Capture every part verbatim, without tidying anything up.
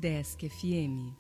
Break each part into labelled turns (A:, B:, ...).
A: Desk F M.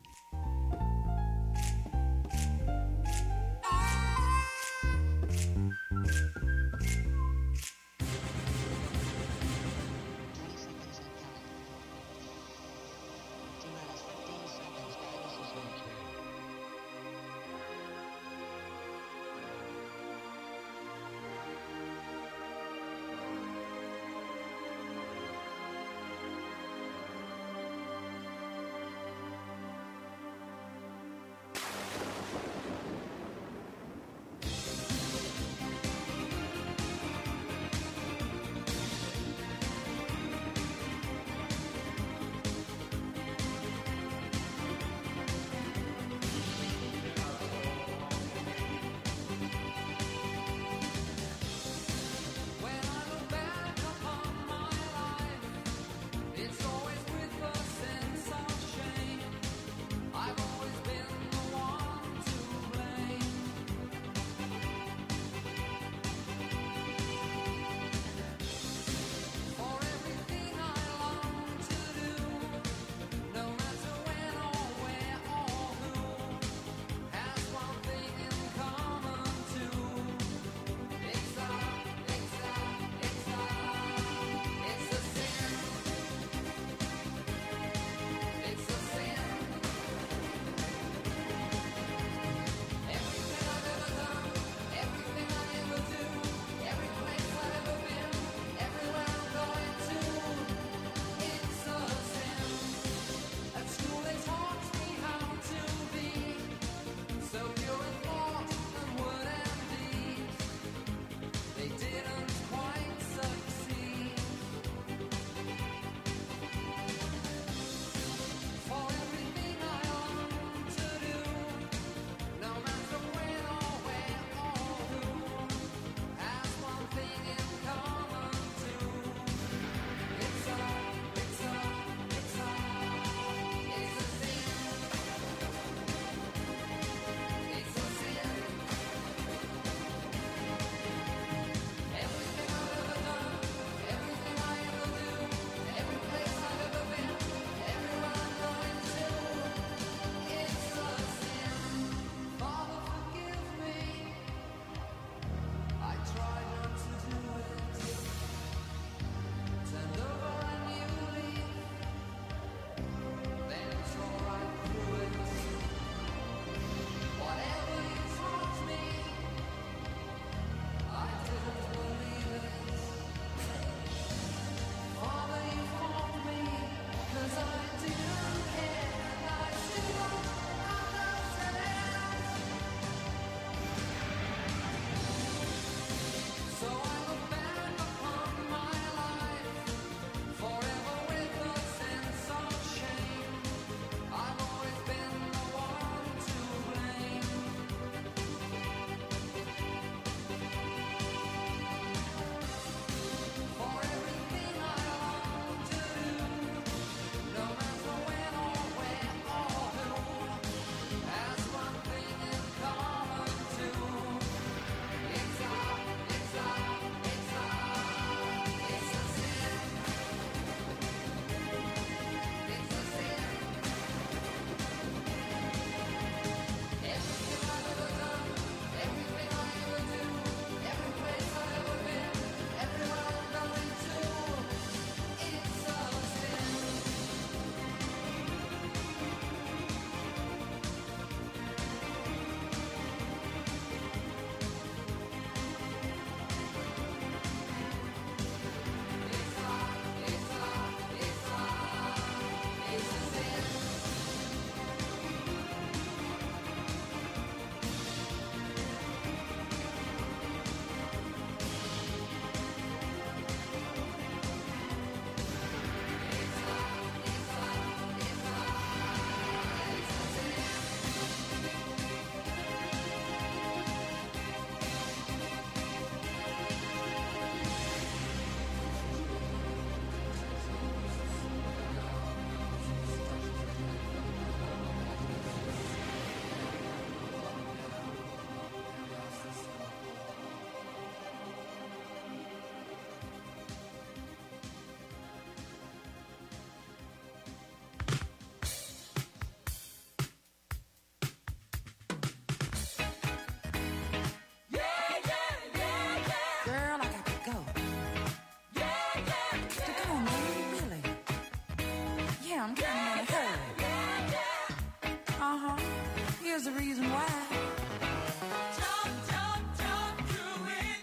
A: Really? Yeah, I'm kind of in a hurry. Uh-huh. Here's the reason why. Jump, jump, jump to it.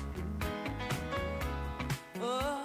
A: Oh.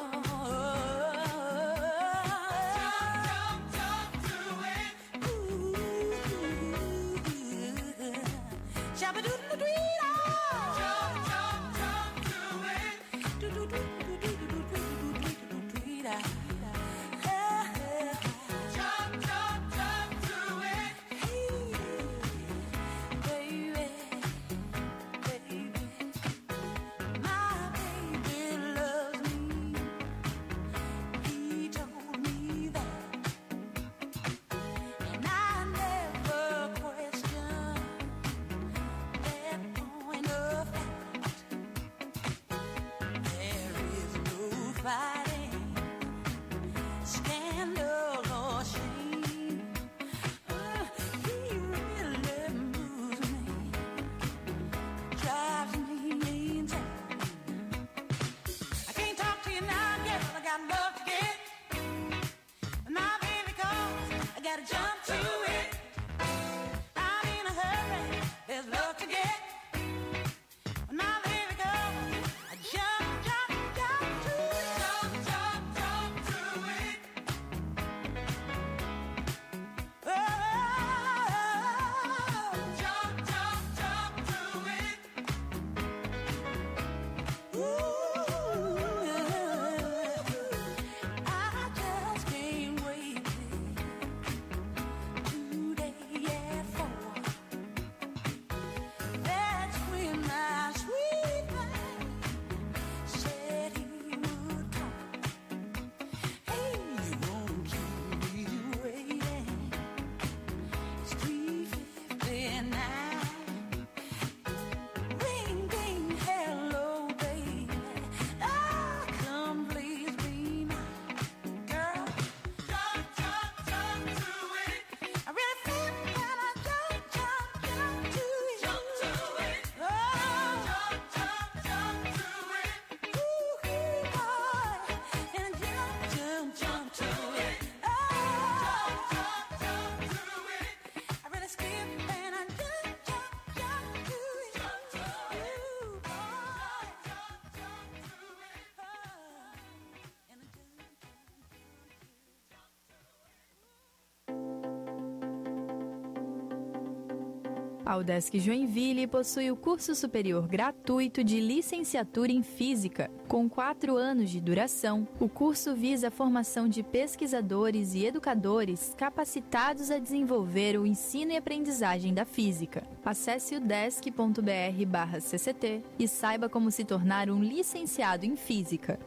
B: A UDESC Joinville possui o curso superior gratuito de licenciatura em Física. Com quatro anos de duração, o curso visa a formação de pesquisadores e educadores capacitados a desenvolver o ensino e aprendizagem da física. Acesse udesc ponto br barra C C T e saiba como se tornar um licenciado em Física.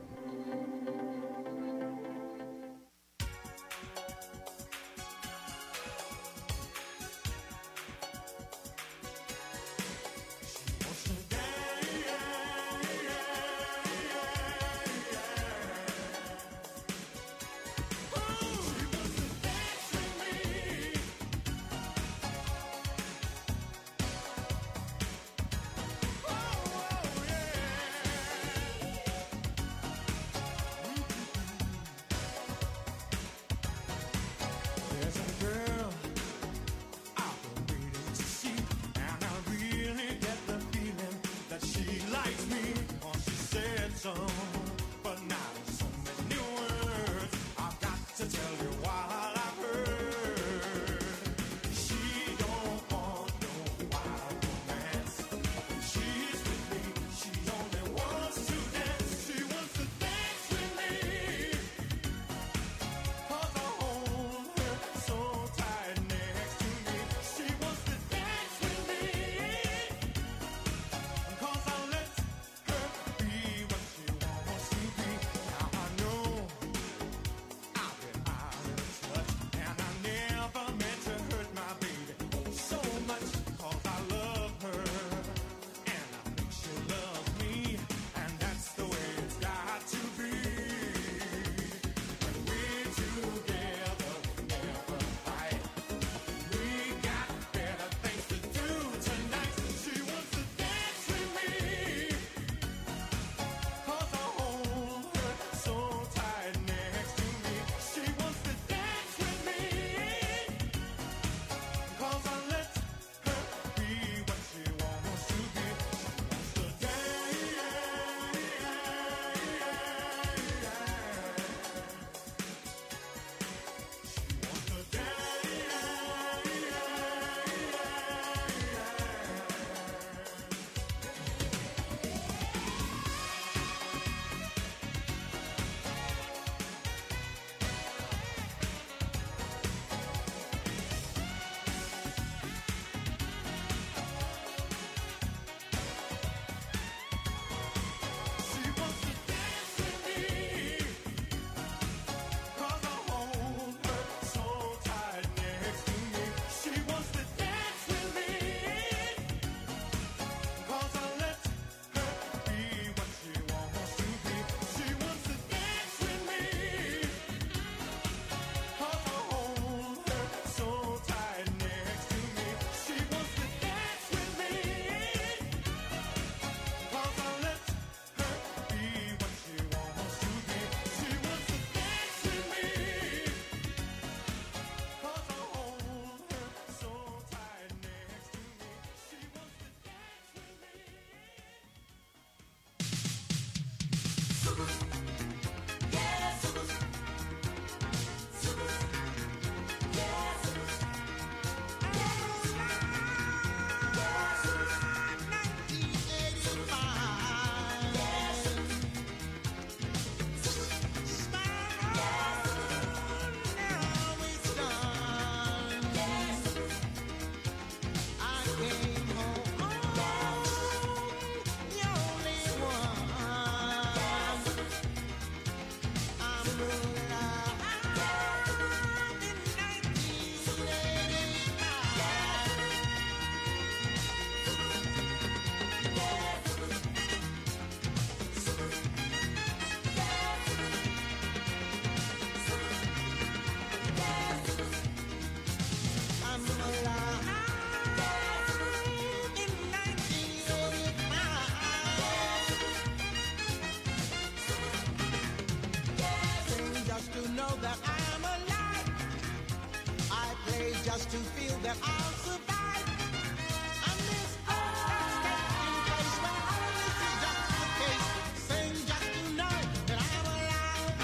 C: know that I am alive. I play just to feel that I'll survive. And this all taking place when all this is just the case. Sing just to know that I'm alive.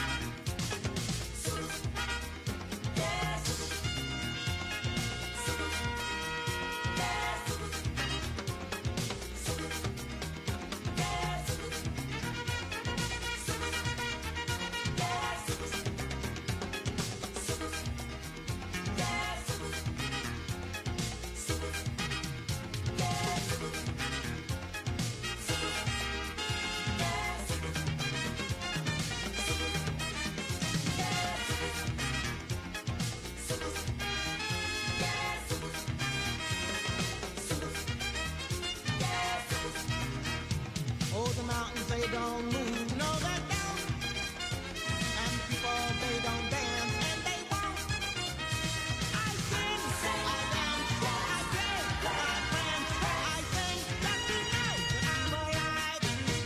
C: Yes. Oh, the mountains, they don't move, no, they don't. And people, they don't dance, and they won't. I sing, I dance, I play, I prance, I sing, let me know that I'm alive.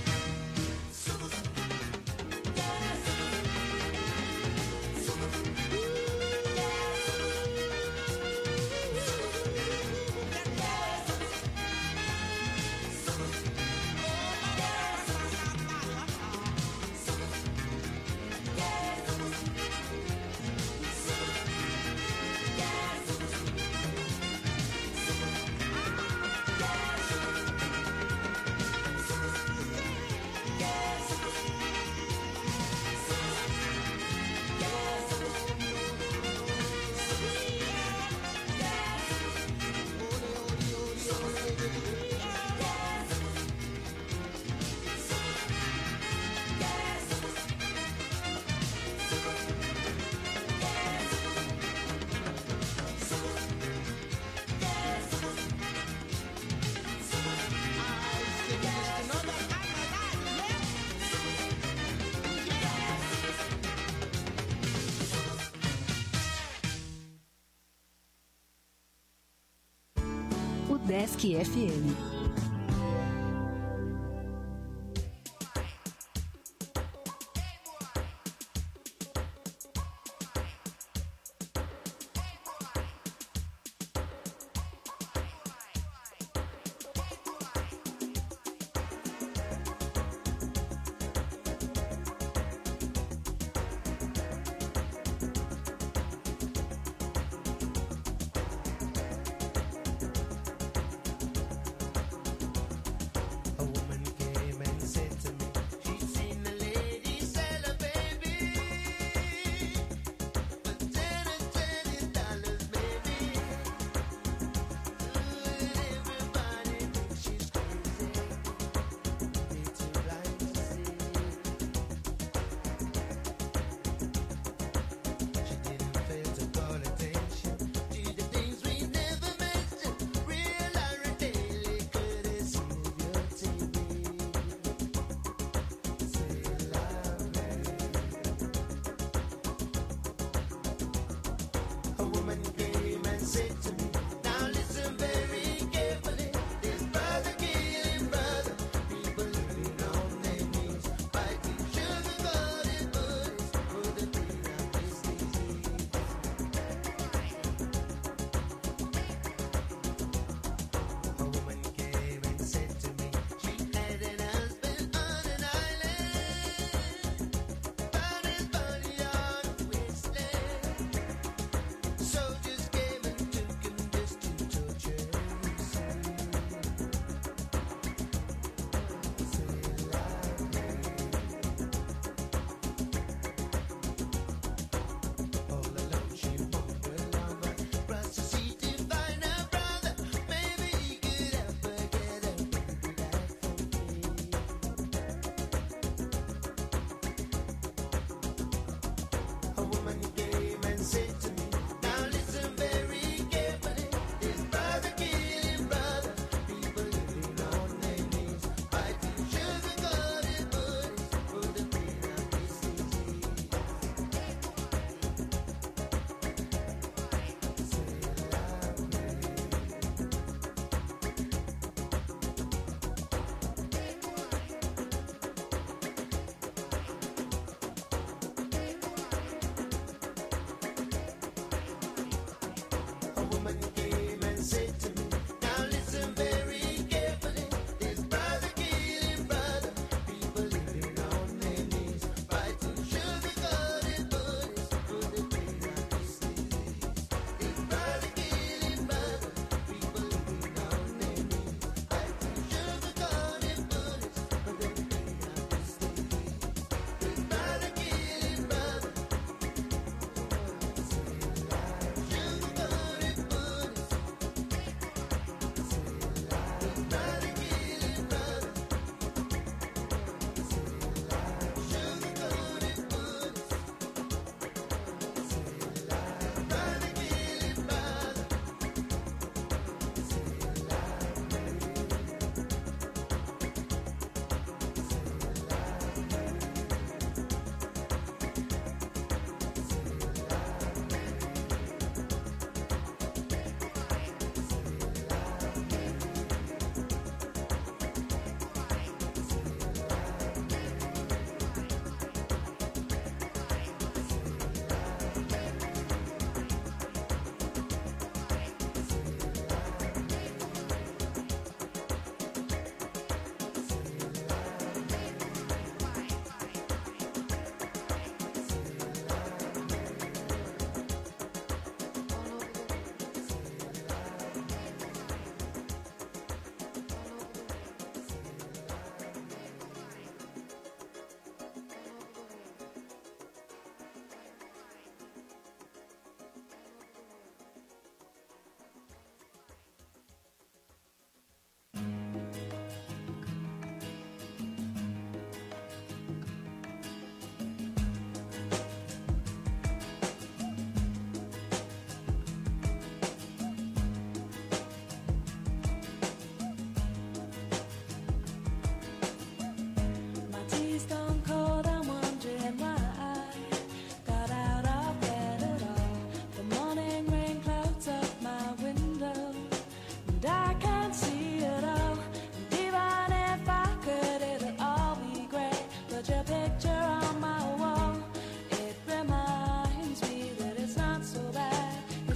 D: Desk F M.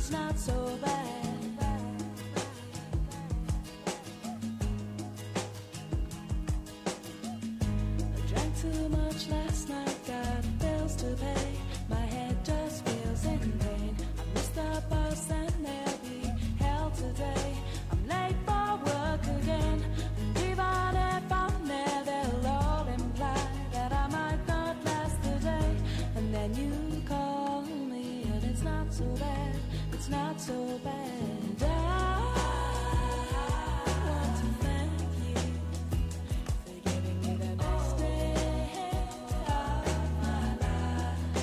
A: it's not so bad. I drank too much last night, got bills to pay. My head just feels in pain. I missed the bus and there'll be hell today. I'm late for work again. And even if I'm there, they'll all imply that I might not last the day. And then you call me and it's not so bad. It's not so bad. I want to thank you for giving me the best day of my life.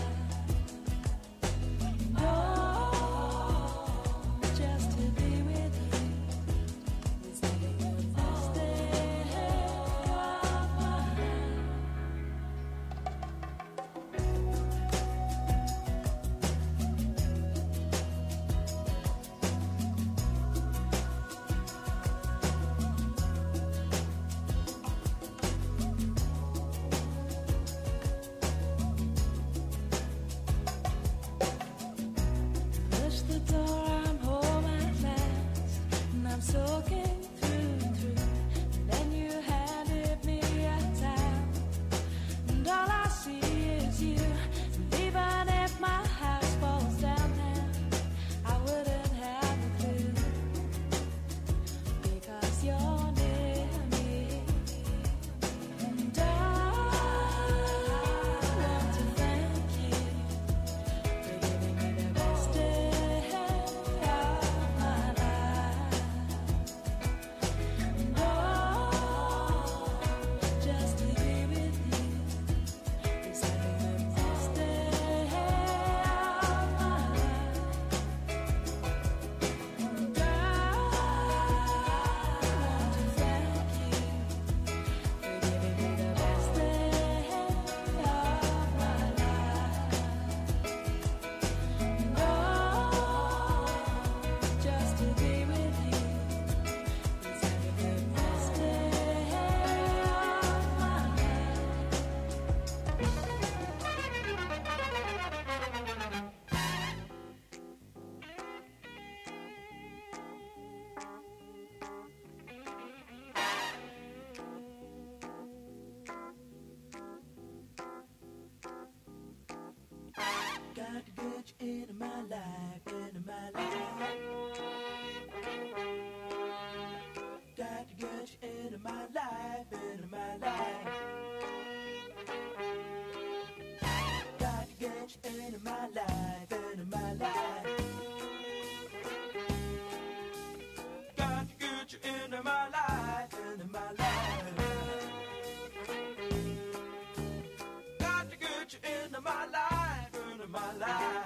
A: Oh, just to be with you is giving me the best day of my life. Push the door, I'm home at last, and I'm soaking through and through. And then you handed me a towel, and all I see is you. And even if my house falls down now, I wouldn't have a clue, because you're near me. And I want to thank you for giving me the best day of my life. And oh, just to be with you is having the best day of my life. And I want to thank you for giving me the best day of my life. And oh, just to be with you is having the best day of my life.
C: Got to get you into my life, into my life. Got to get you into my life, into my life. Got to get you into my life, into my life. Got to get you into my life, into my life. Got to get you into my life, into my life.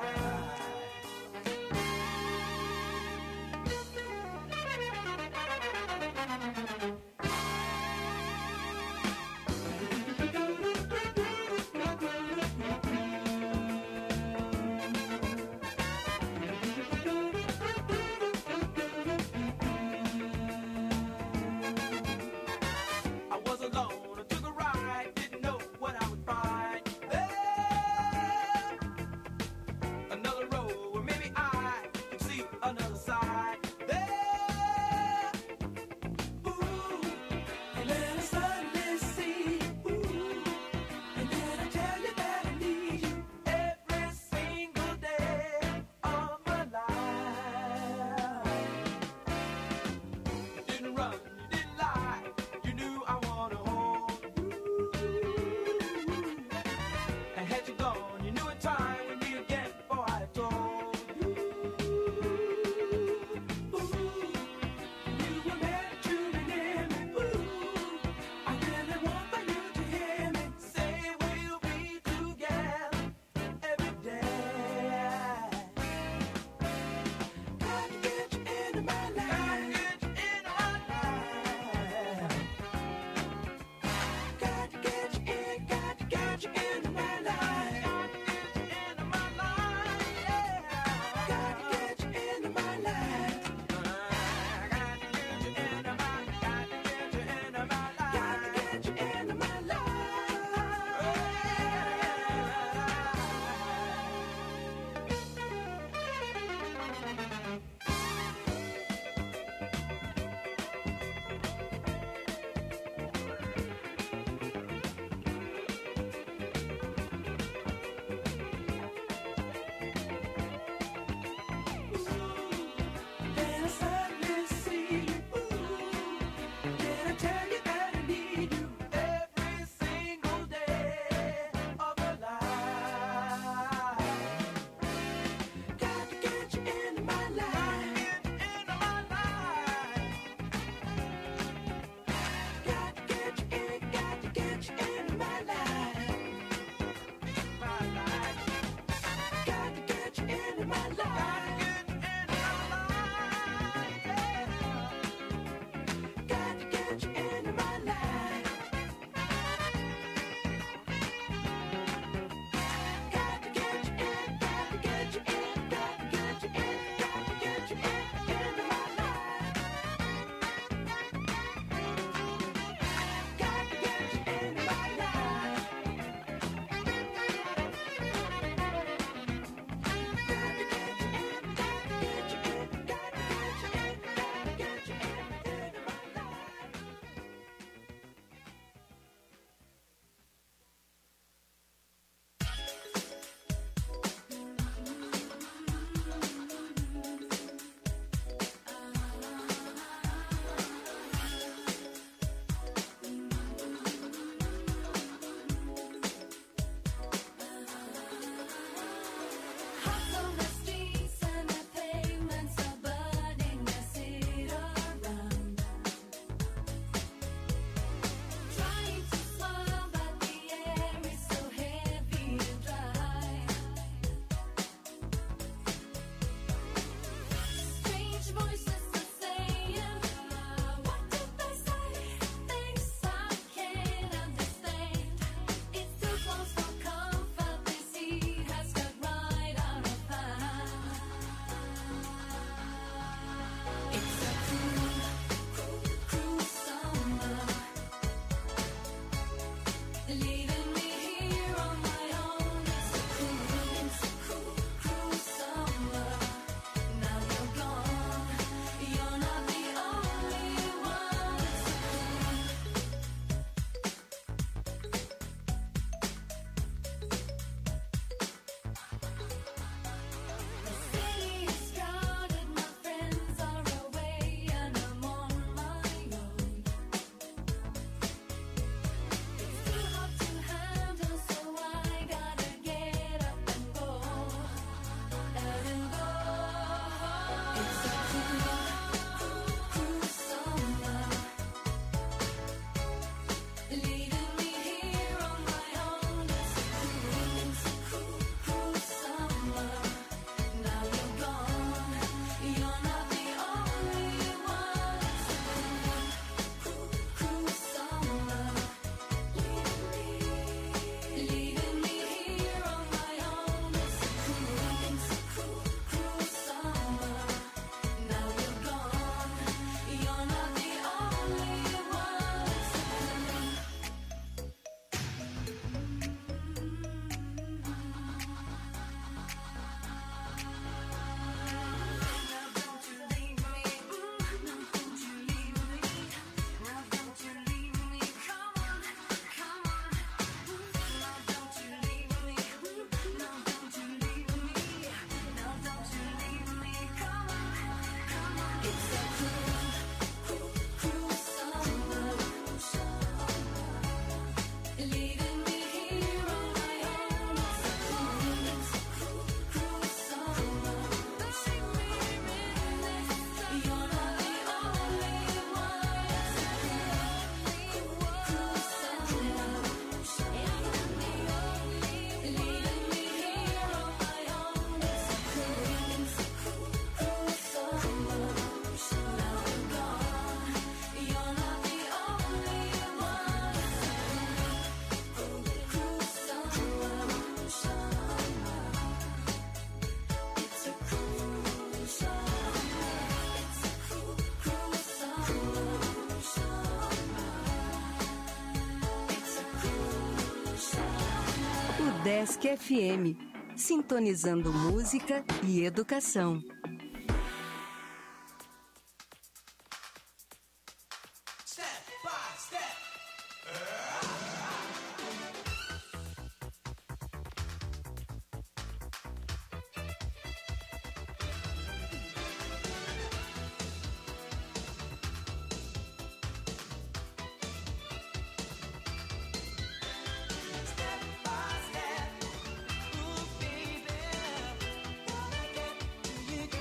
D: Desk F M, sintonizando música e educação.
C: You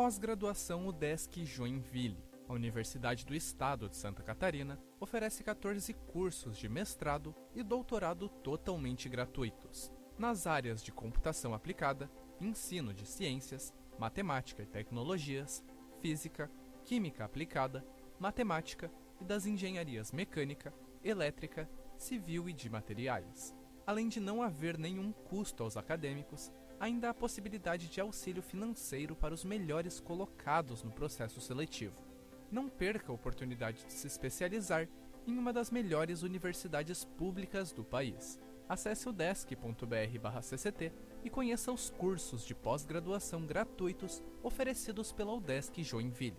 E: Pós-graduação UDESC Joinville. A Universidade do Estado de Santa Catarina oferece quatorze cursos de mestrado e doutorado totalmente gratuitos, nas áreas de computação aplicada, ensino de ciências, matemática e tecnologias, física, química aplicada, matemática e das engenharias mecânica, elétrica, civil e de materiais. Além de não haver nenhum custo aos acadêmicos, ainda há a possibilidade de auxílio financeiro para os melhores colocados no processo seletivo. Não perca a oportunidade de se especializar em uma das melhores universidades públicas do país. Acesse udesc ponto br barra C C T e conheça os cursos de pós-graduação gratuitos oferecidos pela UDESC Joinville.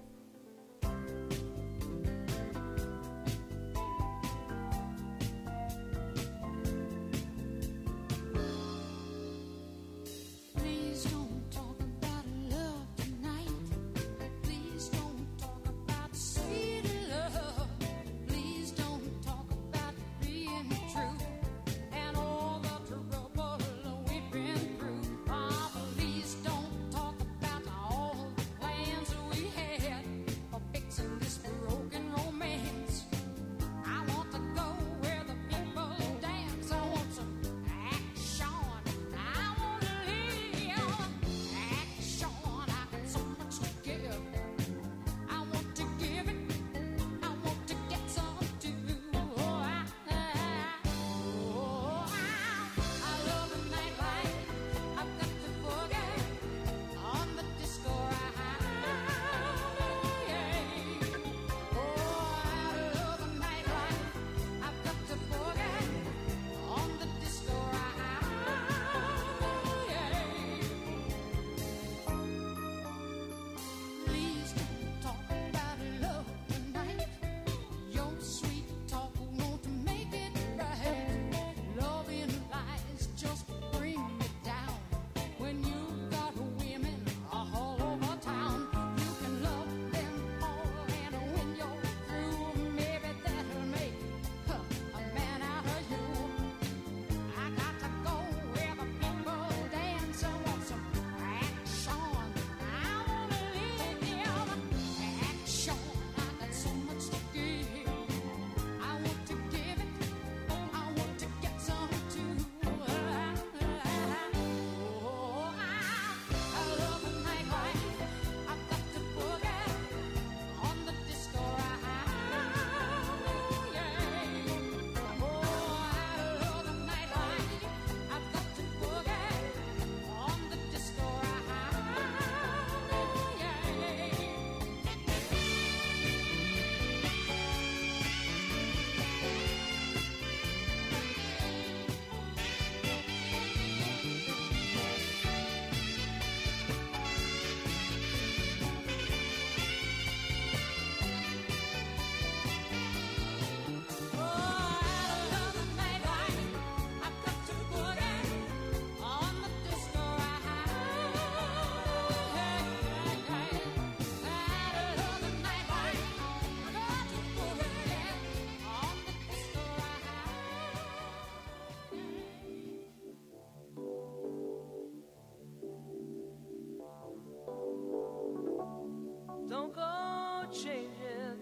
F: Don't go changing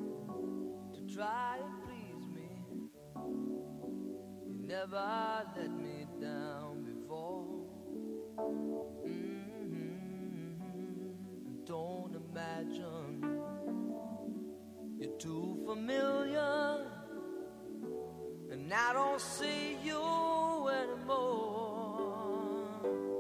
F: to try and please me. You never let me down before. Mm-hmm. Don't imagine you're too familiar, and I don't see you anymore.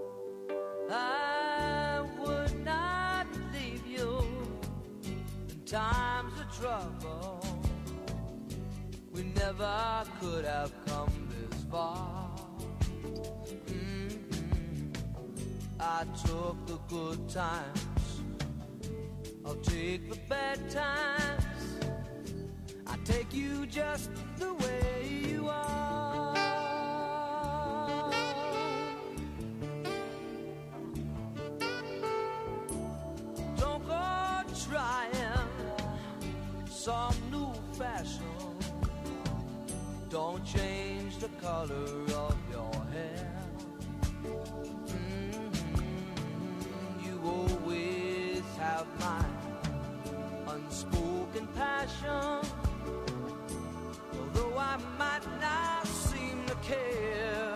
F: I would not leave you in times of trouble. We never could have come this far. Mm-hmm. I took the good times, I'll take the bad times. I take you just the way you are. Don't go trying some new fashion. Don't change the color of your hair. Mm-hmm. You always have my unspoken passion. Although I might not seem to care,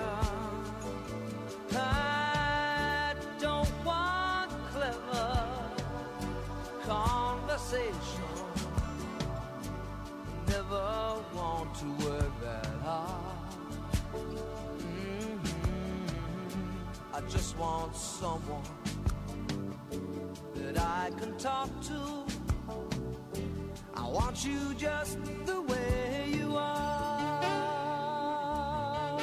F: I don't want clever conversation. Never want to work that hard. Mm-hmm. I just want someone that I can talk to. I want you just the way you are.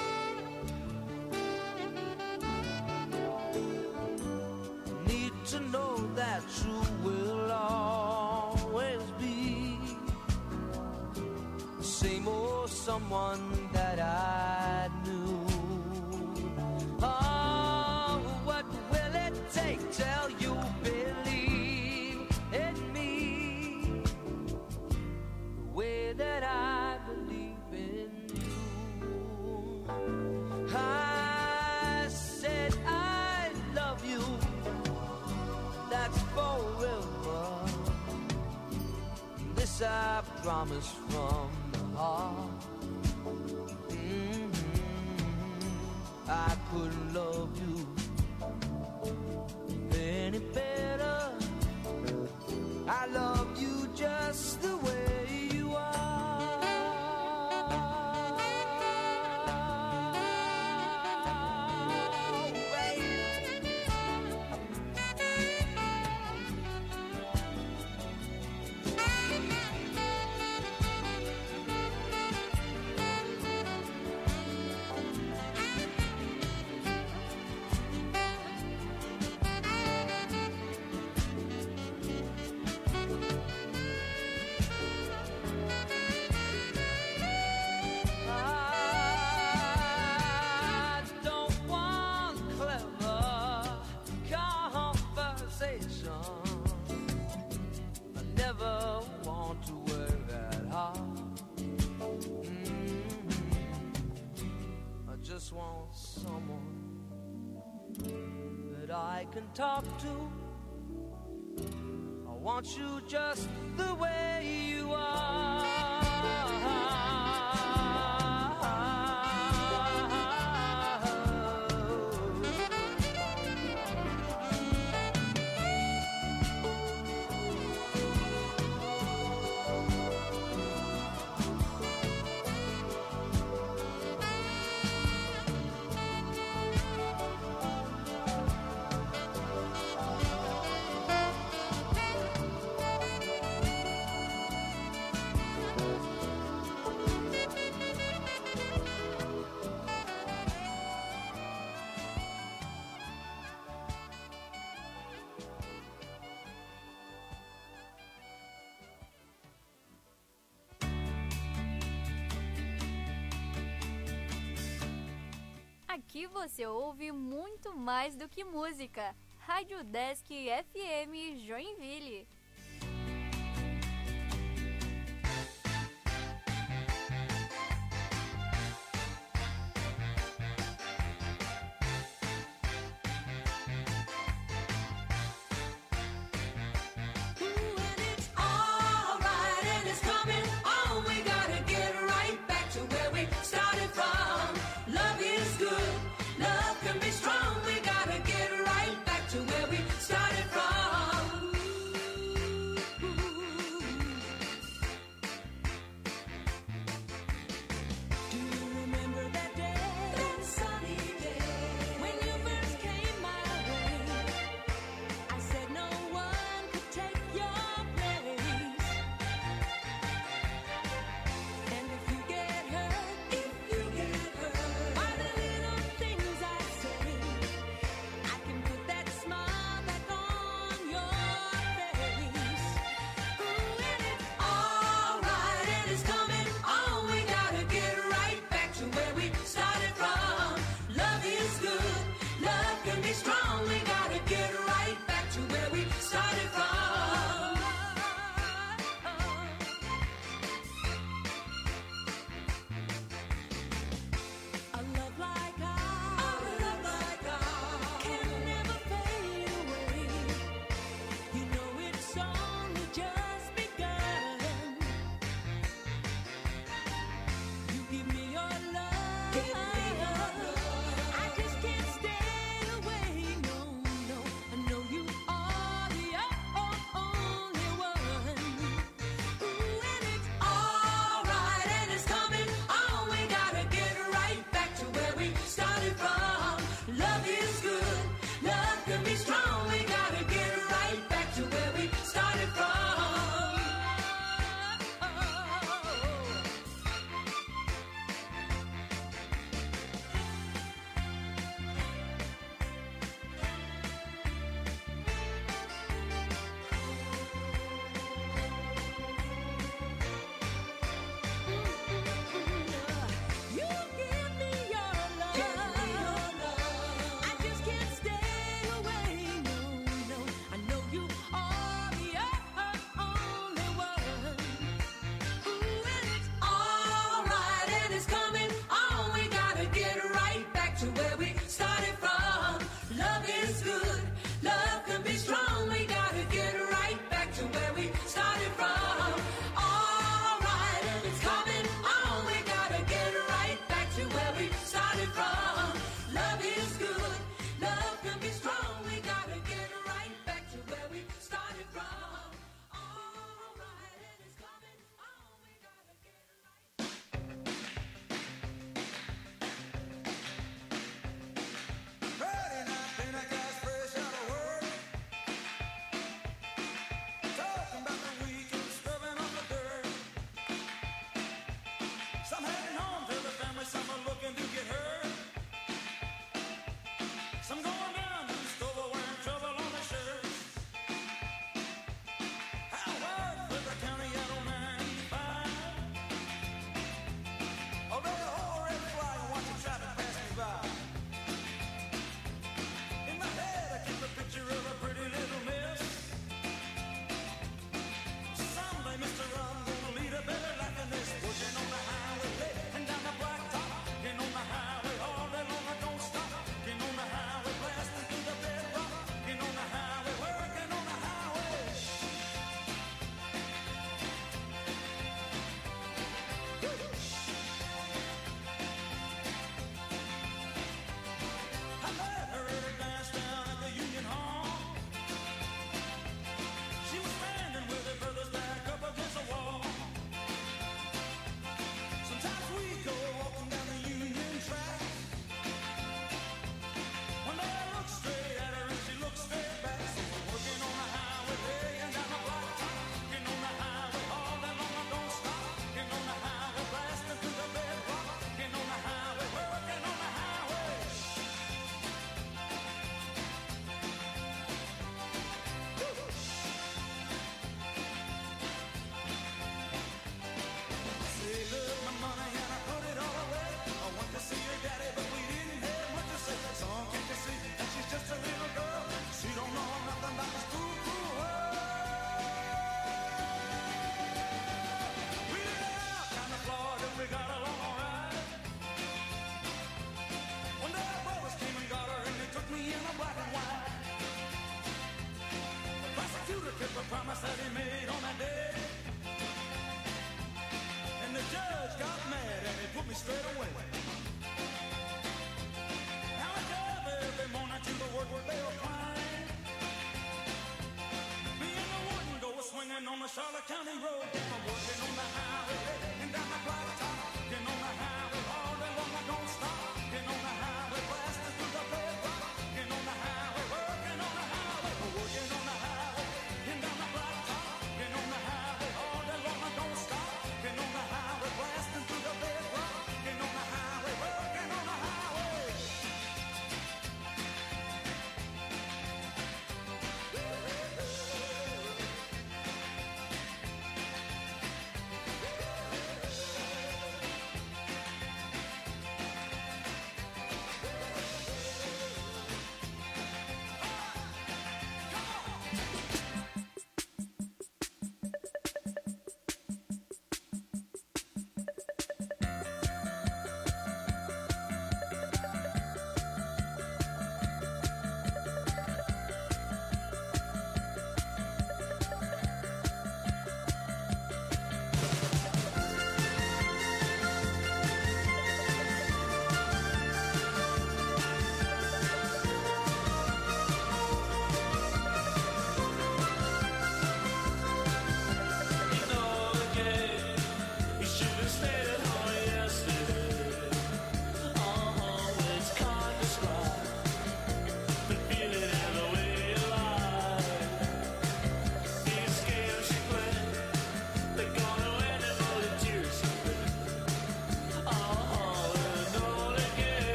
F: Need to know that you will always be the same old someone that I knew. Oh, what will it take till you believe in me the way that I believe in you? I said I love you, that's forever. This I promise from the heart. I couldn't love you any better. I love you just the way you are. Baby. Just want someone that I can talk to. I want you just the way you are.
G: Aqui você ouve muito mais do que música. Rádio Desk F M Joinville.
A: Strong, we gotta get right back to where we started from.
H: straight away. Now I drive every morning to the work bell climb. Me and the wooden go swinging on the Charlotte County road. I'm working on the highway and down the blacktop. Getting on the highway all day long, I don't stop. Getting on the highway, blasting through the bedrock. Getting on the highway, working on the highway, working on the highway and down the blacktop. Getting on the highway all day long, I don't stop. Getting on the highway, blasting through the bedrock. Getting on the highway, working on the highway.